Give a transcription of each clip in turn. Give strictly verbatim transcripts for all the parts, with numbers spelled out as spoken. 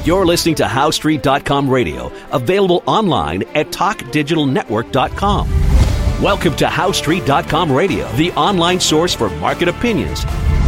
You're listening to How Street dot com radio, available online at talk digital network dot com. Welcome to How Street dot com radio, the online source for market opinions.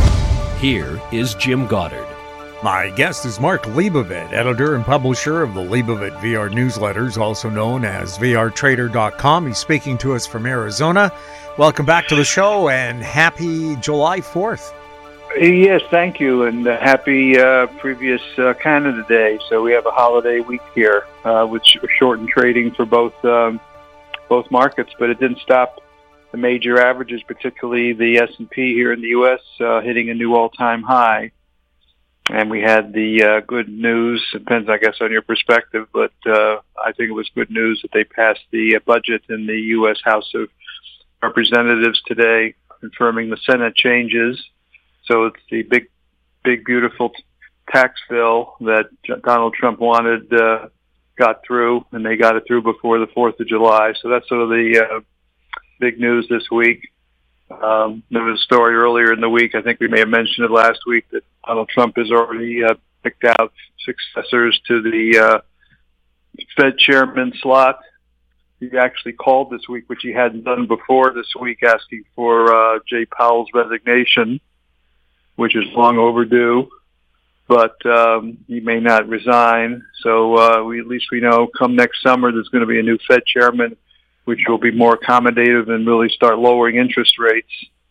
Here is Jim Goddard. My guest is Mark Leibovit, editor and publisher of the Leibovit V R newsletters, also known as V R trader dot com. He's speaking to us from Arizona. Welcome back to the show, and happy July fourth. Yes, thank you, and uh, happy uh, previous uh, Canada Day. So we have a holiday week here uh, with sh- shortened trading for both um, both markets, but it didn't stop the major averages, particularly the S and P here in the U S, uh, hitting a new all-time high. And we had the uh, good news, depends, I guess, on your perspective, but uh, I think it was good news that they passed the uh, budget in the U S House of Representatives today, confirming the Senate changes. So it's the big, big, beautiful t- tax bill that Donald Trump wanted uh, got through, and they got it through before the fourth of July. So that's sort of the uh, big news this week. Um, there was a story earlier in the week, I think we may have mentioned it last week, that Donald Trump has already uh, picked out successors to the uh, Fed chairman slot. He actually called this week, which he hadn't done before this week, asking for uh, Jay Powell's resignation, which is long overdue, but um, he may not resign. So uh, we, at least we know come next summer there's going to be a new Fed chairman, which will be more accommodative and really start lowering interest rates,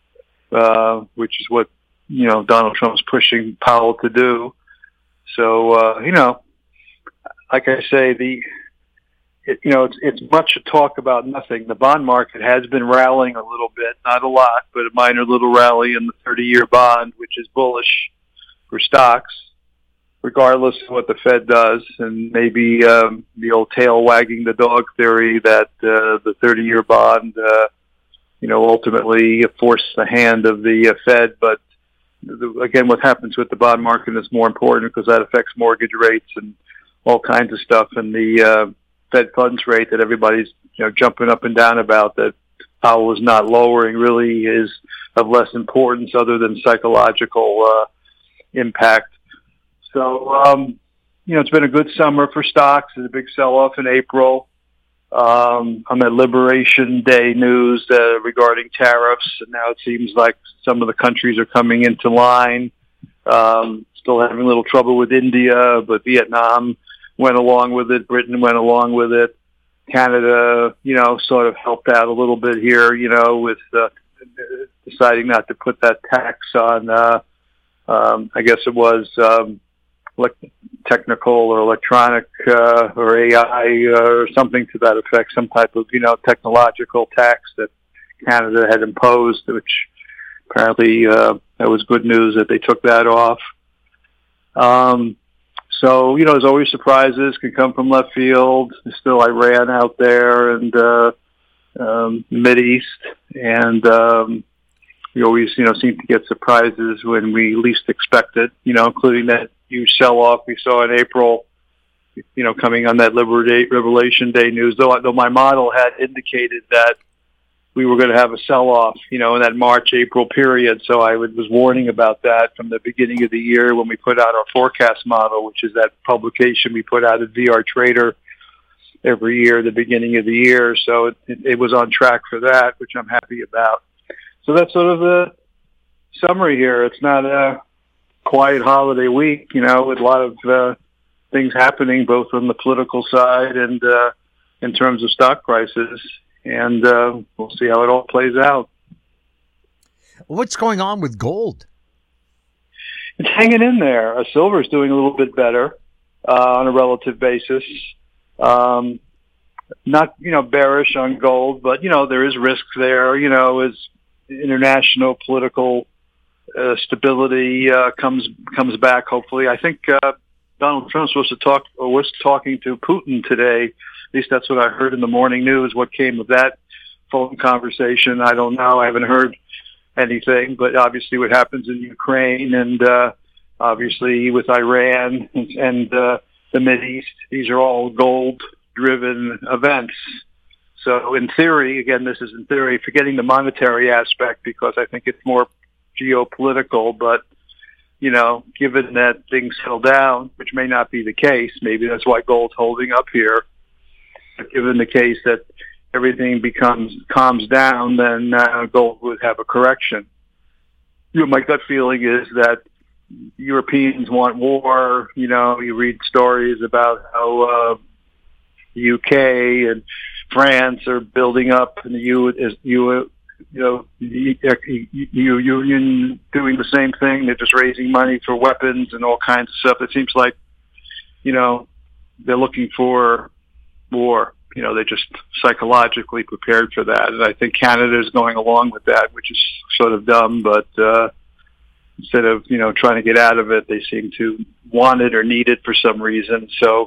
uh, which is what, you know, Donald Trump's pushing Powell to do. So, uh, you know, like I say, the, it, you know, it's, it's much talk about nothing. The bond market has been rallying a little bit, not a lot, but a minor little rally in the thirty-year bond, which is bullish for stocks, regardless of what the Fed does. And maybe um, the old tail wagging the dog theory that uh, the thirty-year bond, uh, you know, ultimately forced the hand of the uh, Fed. But the, again, what happens with the bond market is more important because that affects mortgage rates and all kinds of stuff. And the uh, Fed funds rate that everybody's, you know, jumping up and down about that Powell is not lowering really is of less importance other than psychological uh, impact. So, um, you know, it's been a good summer for stocks. There's a big sell-off in April. Um, on that Liberation Day news uh, regarding tariffs, and now it seems like some of the countries are coming into line. Um, still having a little trouble with India, but Vietnam went along with it. Britain went along with it. Canada, you know, sort of helped out a little bit here, you know, with uh, deciding not to put that tax on, uh, um, I guess it was um, technical or electronic uh, or A I uh, or something to that effect, some type of, you know, technological tax that Canada had imposed, which apparently uh, that was good news that they took that off. Um, so, you know, there's always surprises, can come from left field. There's still Iran out there and uh, um, Mideast, and um, we always, you know, seem to get surprises when we least expect it, you know, including that huge sell-off we saw in April, you know, coming on that Liberation Day news, though, though my model had indicated that we were going to have a sell-off, you know, in that March, April period. So I was warning about that from the beginning of the year when we put out our forecast model, which is that publication we put out at V R Trader every year at the beginning of the year. So it, it was on track for that, which I'm happy about. So that's sort of the summary here. It's not a quiet holiday week, you know, with a lot of uh, things happening, both on the political side and uh, in terms of stock prices. And uh, we'll see how it all plays out. What's going on with gold? It's hanging in there. Uh, silver's doing a little bit better uh, on a relative basis. Um, not, you know, bearish on gold, but, you know, there is risk there, you know, as international political uh, stability uh, comes comes back, hopefully. I think uh, Donald Trump's supposed to talk, or was talking to Putin today. At least that's what I heard in the morning news. What came of that phone conversation, I don't know. I haven't heard anything, but obviously what happens in Ukraine and uh, obviously with Iran and, and uh, the Mideast, these are all gold-driven events. So in theory, again, this is in theory, forgetting the monetary aspect because I think it's more geopolitical, but you know, given that things settle down, which may not be the case, maybe that's why gold's holding up here. But given the case that everything becomes calms down, then uh, gold would have a correction. You know, my gut feeling is that Europeans want war. You know, you read stories about how uh, the U K and France are building up, and the U is you you know the E U Union doing the same thing. They're just raising money for weapons and all kinds of stuff. It seems like, you know, they're looking for war. You know, they're just psychologically prepared for that, and I think Canada is going along with that, which is sort of dumb, but. Uh, Instead of, you know, trying to get out of it, they seem to want it or need it for some reason. So,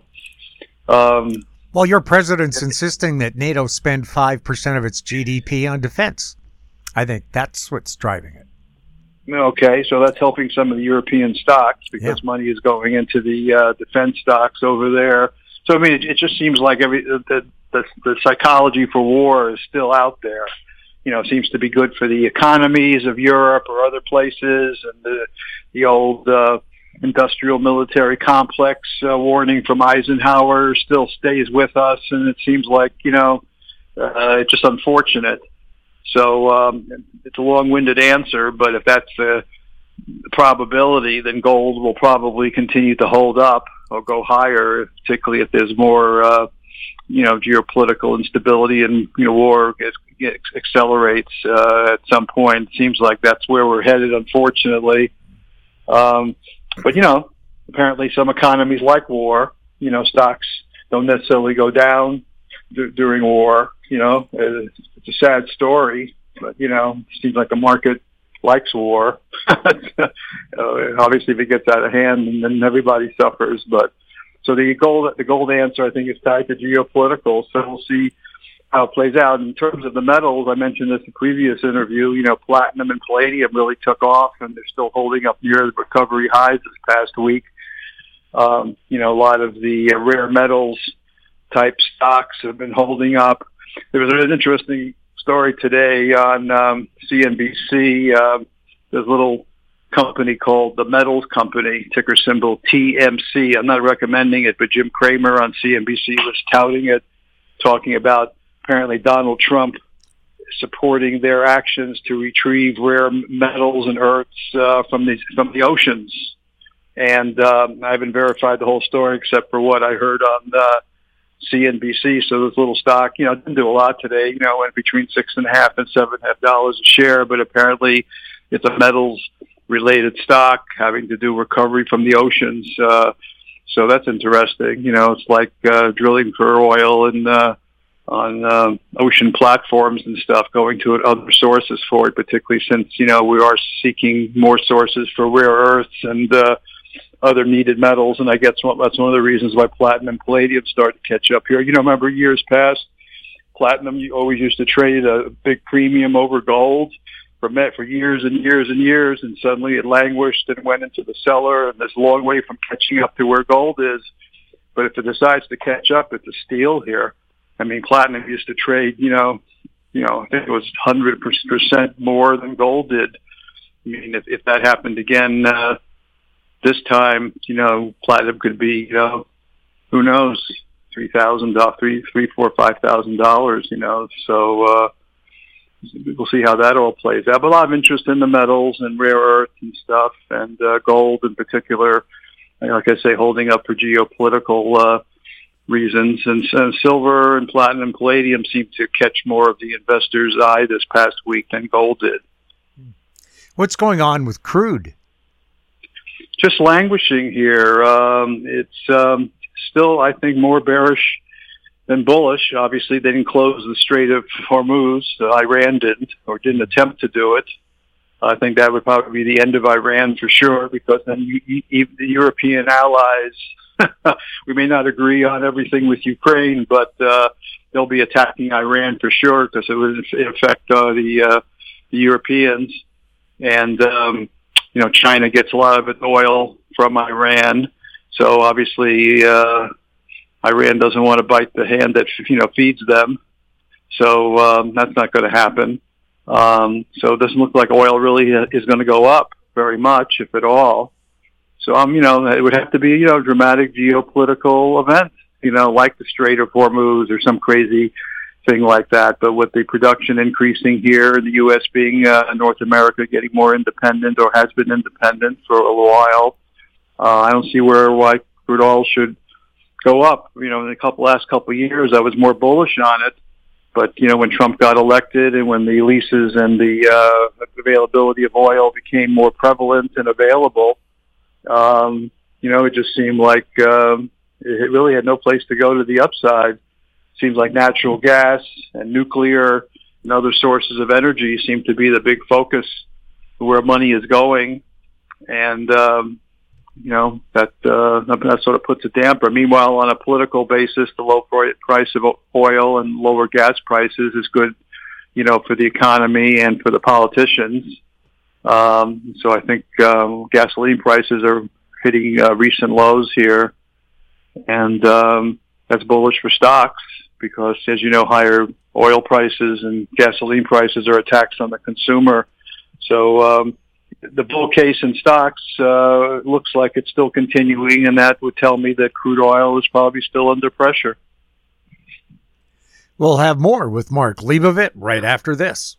um, well, your president's insisting that NATO spend five percent of its G D P on defense. I think that's what's driving it. Okay, so that's helping some of the European stocks because yeah. money is going into the uh, defense stocks over there. So, I mean, it, it just seems like every the, the the psychology for war is still out there. You know, seems to be good for the economies of Europe or other places, and the the old uh, industrial military complex uh, warning from Eisenhower still stays with us, and it seems like, you know, uh, it's just unfortunate. So um, it's a long-winded answer, but if that's the probability, then gold will probably continue to hold up or go higher, particularly if there's more, uh, you know, geopolitical instability and, you know, war gets, gets, accelerates uh, at some point. It seems like that's where we're headed, unfortunately. Um, but, you know, apparently some economies like war. You know, stocks don't necessarily go down d- during war. You know, it's, it's a sad story, but, you know, it seems like the market likes war. uh, obviously, if it gets out of hand, then everybody suffers. But so the gold, the gold answer, I think, is tied to geopolitical. So we'll see how it plays out. In terms of the metals, I mentioned this in a previous interview. You know, platinum and palladium really took off, and they're still holding up near the recovery highs this past week. Um, you know, a lot of the uh, rare metals type stocks have been holding up. There was an interesting story today on um, C N B C. Um, there's a little company called the Metals Company, ticker symbol T M C. I'm not recommending it, but Jim Cramer on C N B C was touting it, talking about apparently Donald Trump supporting their actions to retrieve rare metals and earths uh, from the from the oceans. And um, I haven't verified the whole story except for what I heard on uh, C N B C. So this little stock, you know, didn't do a lot today. You know, went between six and a half and seven and a half dollars a share. But apparently, it's a metals-related stock having to do recovery from the oceans. Uh, so that's interesting. You know, it's like uh, drilling for oil and uh, on um, ocean platforms and stuff, going to other sources for it, particularly since, you know, we are seeking more sources for rare earths and uh, other needed metals. And I guess that's one of the reasons why platinum and palladium started to catch up here. You know, remember years past, platinum you always used to trade a big premium over gold for met for years and years and years, and suddenly it languished and went into the cellar, and there's a long way from catching up to where gold is. But if it decides to catch up, it's a steal here. I mean, platinum used to trade, you know, you know, I think it was one hundred percent more than gold did. I mean, if, if that happened again uh, this time, you know, platinum could be, you know, who knows, three thousand dollars, three, three, four, five thousand dollars, you know. So uh, we'll see how that all plays out. But a lot of interest in the metals and rare earth and stuff, and uh, gold in particular. Like I say, holding up for geopolitical uh, reasons, and, and silver and platinum and palladium seem to catch more of the investor's eye this past week than gold did. What's going on with crude? Just languishing here. Um, it's um, still, I think, more bearish than bullish. Obviously, they didn't close the Strait of Hormuz. Uh, Iran didn't, or didn't attempt to do it. I think that would probably be the end of Iran for sure, because then you, you, the European allies, we may not agree on everything with Ukraine, but uh, they'll be attacking Iran for sure, because it would affect uh, the, uh, the Europeans. And, um, you know, China gets a lot of its oil from Iran. So obviously uh, Iran doesn't want to bite the hand that, you know, feeds them. So um, that's not going to happen. Um, so it doesn't look like oil really is going to go up very much, if at all. So, um, you know, it would have to be, you know, a dramatic geopolitical event, you know, like the Strait of Hormuz or some crazy thing like that. But with the production increasing here, the U S being uh, North America getting more independent or has been independent for a while, uh, I don't see where why crude oil should go up. You know, in the couple last couple of years, I was more bullish on it. But, you know, when Trump got elected and when the leases and the uh, availability of oil became more prevalent and available, um, you know, it just seemed like um, it really had no place to go to the upside. Seems like natural gas and nuclear and other sources of energy seem to be the big focus where money is going. And, um, you know, that uh, that sort of puts a damper. Meanwhile, on a political basis, the low price of oil and lower gas prices is good, you know, for the economy and for the politicians. Um, so I think uh, gasoline prices are hitting uh, recent lows here, and um, that's bullish for stocks because, as you know, higher oil prices and gasoline prices are a tax on the consumer. So um, the bull case in stocks uh, looks like it's still continuing, and that would tell me that crude oil is probably still under pressure. We'll have more with Mark Leibovit right after this.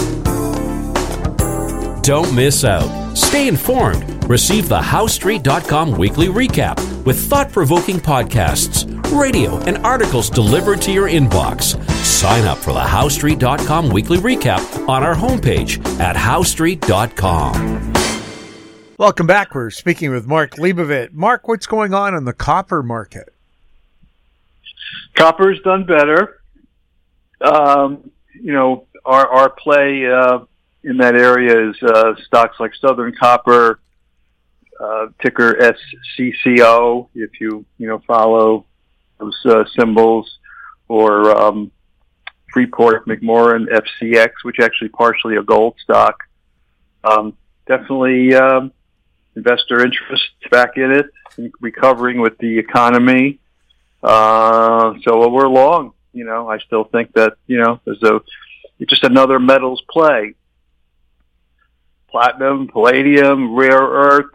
Don't miss out. Stay informed. Receive the House Street dot com weekly recap with thought-provoking podcasts, radio, and articles delivered to your inbox. Sign up for the House Street dot com weekly recap on our homepage at House Street dot com. Welcome back. We're speaking with Mark Leibovit. Mark, what's going on in the copper market? Copper's done better. Um, you know, our our play uh, in that area is uh, stocks like Southern Copper, uh, ticker S C C O, if you, you know, follow those uh, symbols, or um, Freeport McMoran F C X, which is actually partially a gold stock. Um, definitely um, investor interest back in it, recovering with the economy. Uh, so we're long. You know, I still think that, you know, there's a it's just another metals play. Platinum, palladium, rare earths,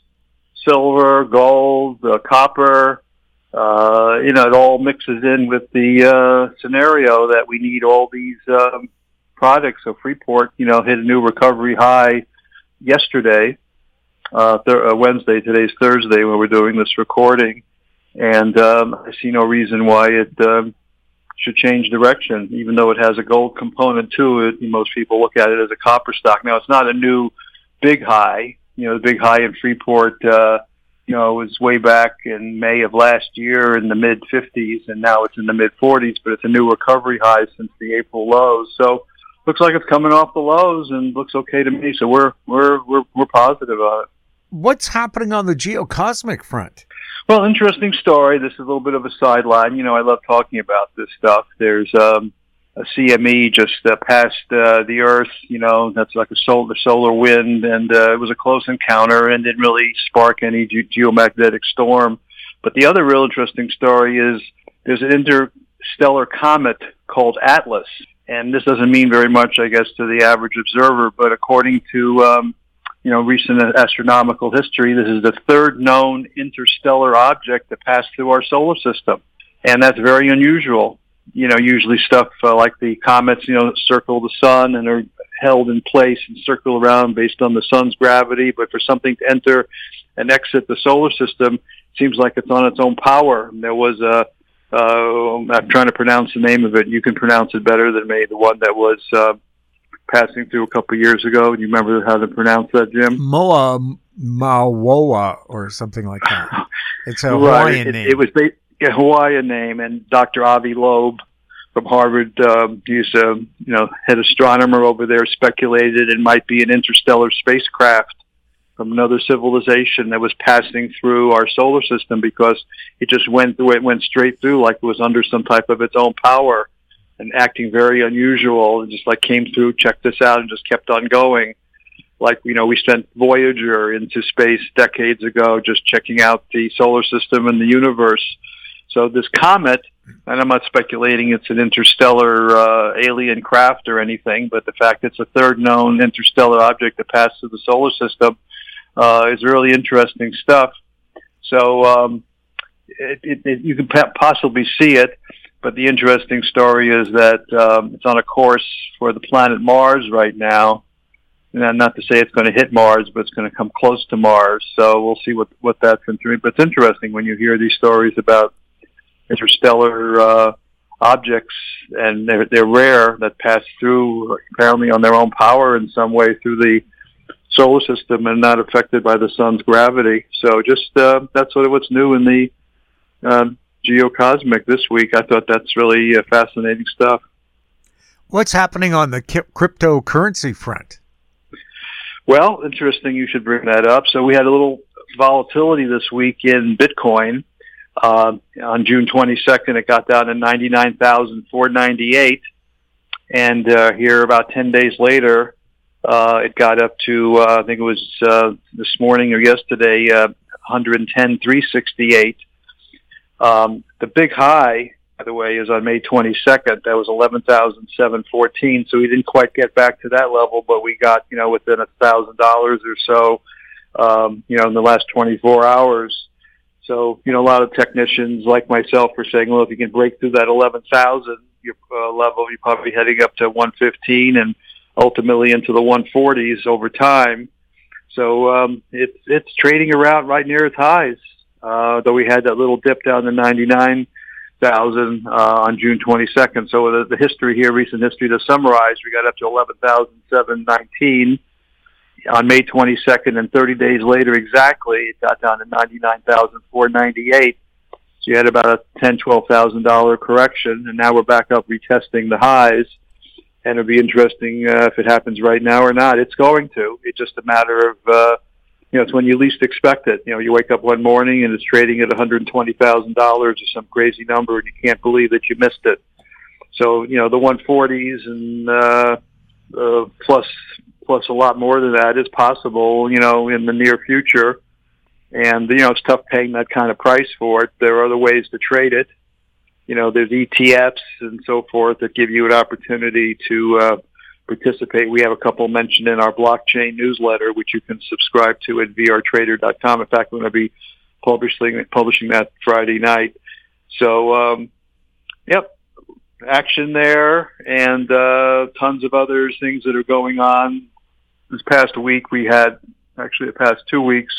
silver, gold, uh, copper. Uh, you know, it all mixes in with the uh, scenario that we need all these um, products. So Freeport, you know, hit a new recovery high yesterday, uh, th- uh, Wednesday. Today's Thursday when we're doing this recording. And um, I see no reason why it um, should change direction, even though it has a gold component to it. Most people look at it as a copper stock. Now, it's not a new big high. You know, the big high in Freeport, uh, you know, was way back in May of last year in the mid fifties, and now it's in the mid forties, but it's a new recovery high since the April lows. So looks like it's coming off the lows and looks okay to me. So we're we're we're we're positive on it. What's happening on the geocosmic front? Well, interesting story. This is a little bit of a sideline. You know, I love talking about this stuff. There's um, a C M E just uh, past uh, the Earth. You know, that's like a solar, solar wind, and uh, it was a close encounter and didn't really spark any ge- geomagnetic storm. But the other real interesting story is there's an interstellar comet called Atlas, and this doesn't mean very much, I guess, to the average observer, but according to um, you know, recent astronomical history, this is the third known interstellar object to pass through our solar system. And that's very unusual. You know, usually stuff uh, like the comets, you know, circle the sun and are held in place and circle around based on the sun's gravity. But for something to enter and exit the solar system, it seems like it's on its own power. And there was a, uh, I'm trying to pronounce the name of it. You can pronounce it better than me. The one that was, uh, passing through a couple of years ago. Do you remember how to pronounce that, Jim? Moa Mawoa or something like that. It's a Hawaiian right. it, name. It was a Hawaiian name, and Doctor Avi Loeb from Harvard, um, he's a you know head astronomer over there, speculated it might be an interstellar spacecraft from another civilization that was passing through our solar system because it just went through, it went straight through like it was under some type of its own power. And acting very unusual, and just like came through, checked this out, and just kept on going. Like, you know, we sent Voyager into space decades ago, just checking out the solar system and the universe. So this comet, and I'm not speculating it's an interstellar uh, alien craft or anything, but the fact it's a third known interstellar object that passed through the solar system, uh, is really interesting stuff. So um, it, it, it, you can possibly see it, but the interesting story is that um, it's on a course for the planet Mars right now. And not to say it's going to hit Mars, but it's going to come close to Mars. So we'll see what, what that's going to be. But it's interesting when you hear these stories about interstellar uh, objects, and they're, they're rare, that pass through apparently on their own power in some way through the solar system and not affected by the sun's gravity. So just uh, that's sort of what's new in the uh, geocosmic this week. I thought that's really uh, fascinating stuff. What's happening on the cryptocurrency front? Well, interesting you should bring that up. So we had a little volatility this week in Bitcoin. Uh, on June twenty-second, it got down to ninety-nine thousand four hundred ninety-eight. And uh, here about ten days later, uh, it got up to, uh, I think it was uh, this morning or yesterday, uh, one hundred ten thousand three hundred sixty-eight. Um, the big high, by the way, is on May twenty-second. That was eleven thousand seven hundred fourteen. So we didn't quite get back to that level, but we got, you know, within a thousand dollars or so, um, you know, in the last twenty-four hours. So, you know, a lot of technicians like myself are saying, well, if you can break through that eleven thousand your, uh, level, you're probably heading up to one fifteen and ultimately into the one forties over time. So um, it's it's trading around right near its highs, uh, though we had that little dip down to ninety-nine thousand uh, on June twenty-second. So the, the history here, recent history to summarize, we got up to eleven thousand seven hundred nineteen on May twenty-second, and thirty days later exactly, it got down to ninety-nine thousand four hundred ninety-eight. So you had about a ten thousand dollars, twelve thousand dollars correction, and now we're back up retesting the highs. And it'll be interesting uh, if it happens right now or not. It's going to. It's just a matter of, uh, you know, it's when you least expect it. You know, you wake up one morning and it's trading at one hundred twenty thousand dollars or some crazy number, and you can't believe that you missed it. So, you know, the one forties and uh, uh, plus plus a lot more than that is possible, you know, in the near future. And, you know, it's tough paying that kind of price for it. There are other ways to trade it. You know, there's E T Fs and so forth that give you an opportunity to uh, participate. We have a couple mentioned in our blockchain newsletter, which you can subscribe to at v r trader dot com. In fact, we're going to be publishing publishing that Friday night. So, um, yep, action there, and uh, tons of other things that are going on. This past week, we had, actually the past two weeks,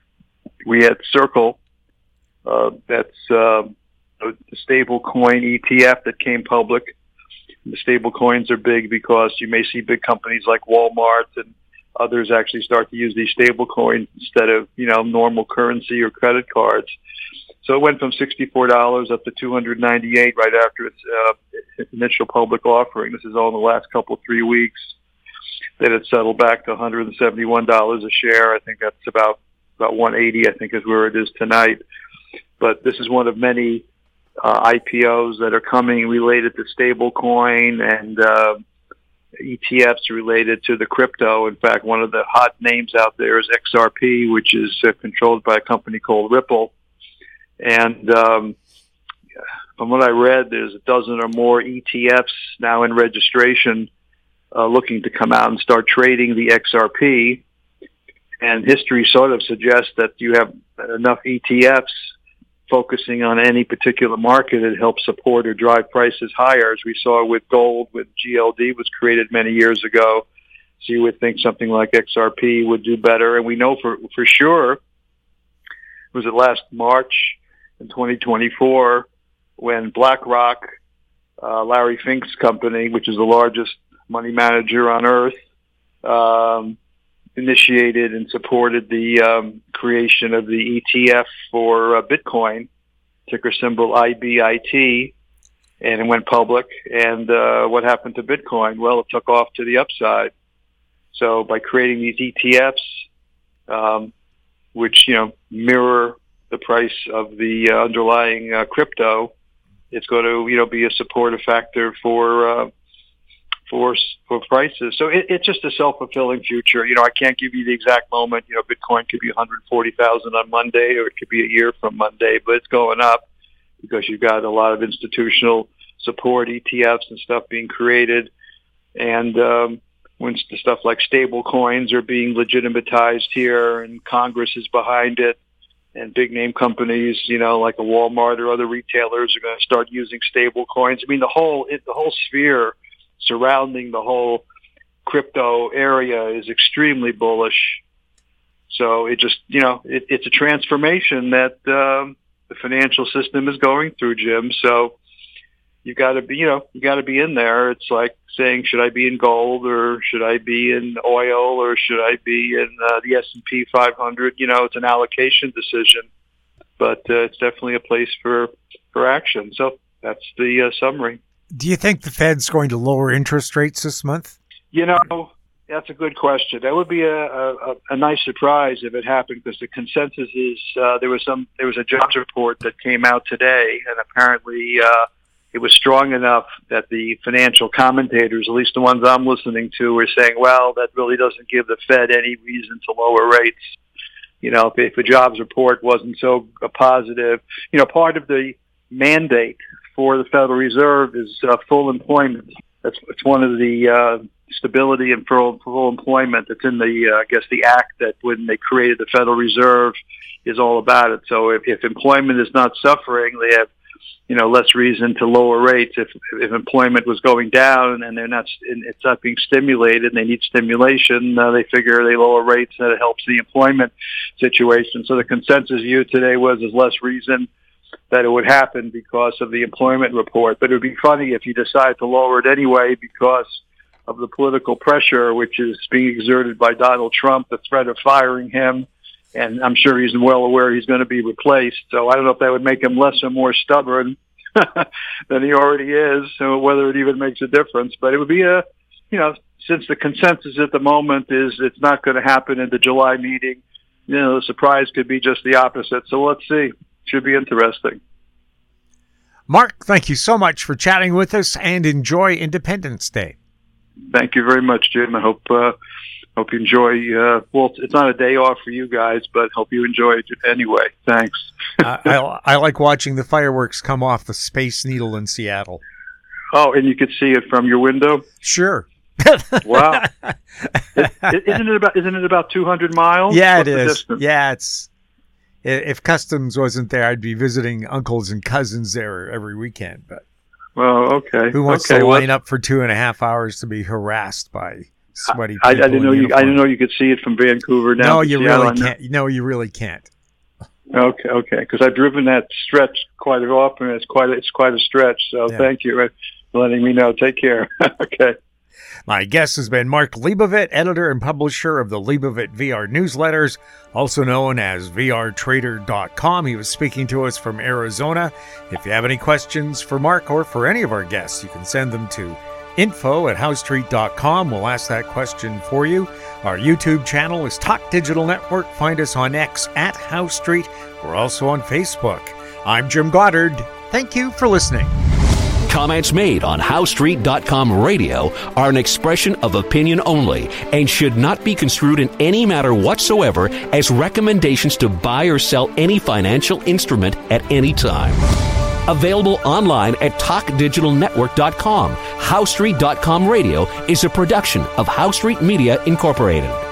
we had Circle. Uh, that's uh, a stable coin E T F that came public. The stable coins are big because you may see big companies like Walmart and others actually start to use these stable coins instead of, you know, normal currency or credit cards. So it went from sixty-four dollars up to two hundred ninety-eight dollars right after its uh, initial public offering. This is all in the last couple, three weeks. Then it settled back to one hundred seventy-one dollars a share. I think that's about, about one eighty, I think is where it is tonight. But this is one of many uh, I P Os that are coming related to stablecoin and uh, E T Fs related to the crypto. In fact, one of the hot names out there is X R P, which is uh, controlled by a company called Ripple. And um, from what I read, there's a dozen or more E T Fs now in registration uh, looking to come out and start trading the X R P. And history sort of suggests that you have enough E T Fs focusing on any particular market that helps support or drive prices higher, as we saw with gold, with G L D was created many years ago. So you would think something like X R P would do better. And we know for, for sure, was it last March in twenty twenty-four when BlackRock, uh, Larry Fink's company, which is the largest money manager on earth, um, initiated and supported the um, creation of the E T F for uh, Bitcoin, ticker symbol I B I T, and it went public. And uh, what happened to Bitcoin? Well, it took off to the upside. So by creating these E T Fs, um, which, you know, mirror the price of the uh, underlying uh, crypto, it's going to, you know, be a supportive factor for uh, for for prices. So it, it's just a self-fulfilling future. You know, I can't give you the exact moment. You know, Bitcoin could be one hundred forty thousand on Monday, or it could be a year from Monday, but it's going up because you've got a lot of institutional support, E T Fs and stuff being created. And, um, when stuff like stable coins are being legitimatized here and Congress is behind it and big name companies, you know, like a Walmart or other retailers are going to start using stable coins. I mean, the whole, it, the whole sphere surrounding the whole crypto area is extremely bullish. So it just, you know, it, it's a transformation that um, the financial system is going through, Jim. So you got to be, you know, you got to be in there. It's like saying, should I be in gold or should I be in oil or should I be in uh, the S and P five hundred? You know, it's an allocation decision, but uh, it's definitely a place for, for action. So that's the uh, summary. Do you think the Fed's going to lower interest rates this month? You know, that's a good question. That would be a, a, a nice surprise if it happened, because the consensus is uh, there was some there was a jobs report that came out today, and apparently uh, it was strong enough that the financial commentators, at least the ones I'm listening to, were saying, well, that really doesn't give the Fed any reason to lower rates. You know, if, if a jobs report wasn't so positive, you know, part of the mandate for the Federal Reserve is uh, full employment. That's it's one of the uh, stability and full, full employment that's in the, uh, I guess, the act that when they created the Federal Reserve is all about it. So if, if employment is not suffering, they have, you know, less reason to lower rates. If if employment was going down and they're not, and it's not being stimulated, and they need stimulation, uh, they figure they lower rates and it helps the employment situation. So the consensus view today was there's less reason that it would happen because of the employment report. But it would be funny if you decide to lower it anyway because of the political pressure, which is being exerted by Donald Trump, the threat of firing him. And I'm sure he's well aware he's going to be replaced. So I don't know if that would make him less or more stubborn than he already is, so whether it even makes a difference. But it would be a, you know, since the consensus at the moment is it's not going to happen in the July meeting, you know, the surprise could be just the opposite. So let's see. Should be interesting. Mark, thank you so much for chatting with us, and enjoy Independence Day. Thank you very much, Jim. I hope uh, hope you enjoy. Uh, well, it's not a day off for you guys, but hope you enjoy it anyway. Thanks. uh, I, I like watching the fireworks come off the Space Needle in Seattle. Oh, and you could see it from your window? Sure. Wow. It, isn't it about isn't it about two hundred miles? Yeah, What's it the is. distance? Yeah, it's. If Customs wasn't there, I'd be visiting uncles and cousins there every weekend. But well, okay. Who wants okay, to well, line up for two and a half hours to be harassed by sweaty people? I, I didn't know you. uniform? I didn't know you could see it from Vancouver now. No, you really can't. No, you really can't. Okay, okay. Because I've driven that stretch quite often. It's quite. It's quite a stretch. So Yeah. thank you for letting me know. Take care. Okay. My guest has been Mark Leibovit, editor and publisher of the Leibovit V R newsletters, also known as V R Trader dot com. He was speaking to us from Arizona. If you have any questions for Mark or for any of our guests, you can send them to info at house street dot com. We'll ask that question for you. Our YouTube channel is Talk Digital Network. Find us on X at House Street. We're also on Facebook. I'm Jim Goddard. Thank you for listening. Comments made on house street dot com radio are an expression of opinion only and should not be construed in any matter whatsoever as recommendations to buy or sell any financial instrument at any time. Available online at talk digital network dot com. house street dot com radio is a production of House Street Media Incorporated.